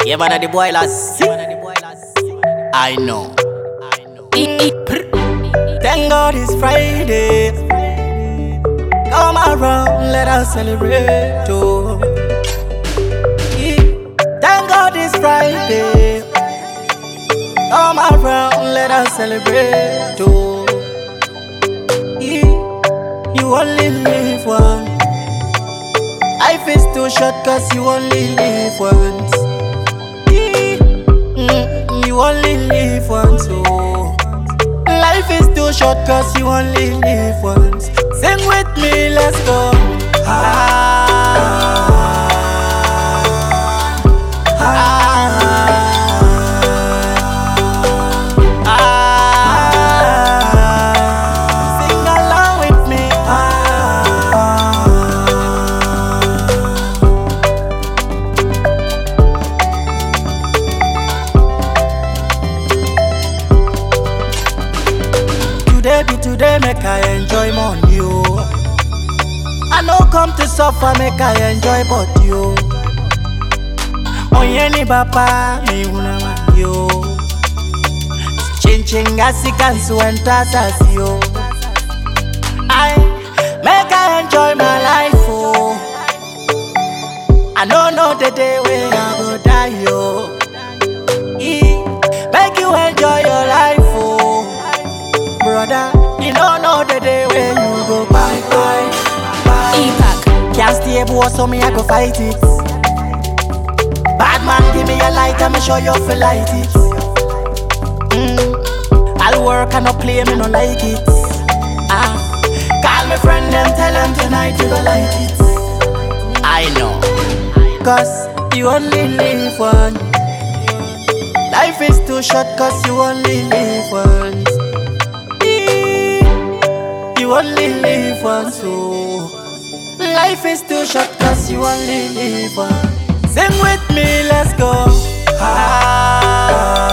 Yeah, man, the boy last. I know. Thank God it's Friday. Come around, let us celebrate. Oh. Yeah. Thank God it's Friday. Come around, let us celebrate. Oh. Yeah. You only live once. Life is too short cause you only live once. You only live once, oh. Life is too short cause you only live once. Sing with me, let's go. Sing along with me. Today be today, make I enjoy money, oh. I no come to suffer, make I enjoy body, oh. Onyeni bapa, me una yo. Chinchinga sikansu entasasi, yo. I make I enjoy my life, oh. I don't know the day when I go die, yo. Make you enjoy your life, oh. Brother, you don't know the day when you go bye. E-Pack. Can't stay boy, so me I go fight it. Bad man, give me a light, I'ma show you feel light it. I'll work and no play, me no like it. Call my friend, them tell them tonight you go like it. I know. Cause you only live once. Life is too short cause you only live once. You only live once, oh. Life is too short cause you only live once. Sing with me, let's go.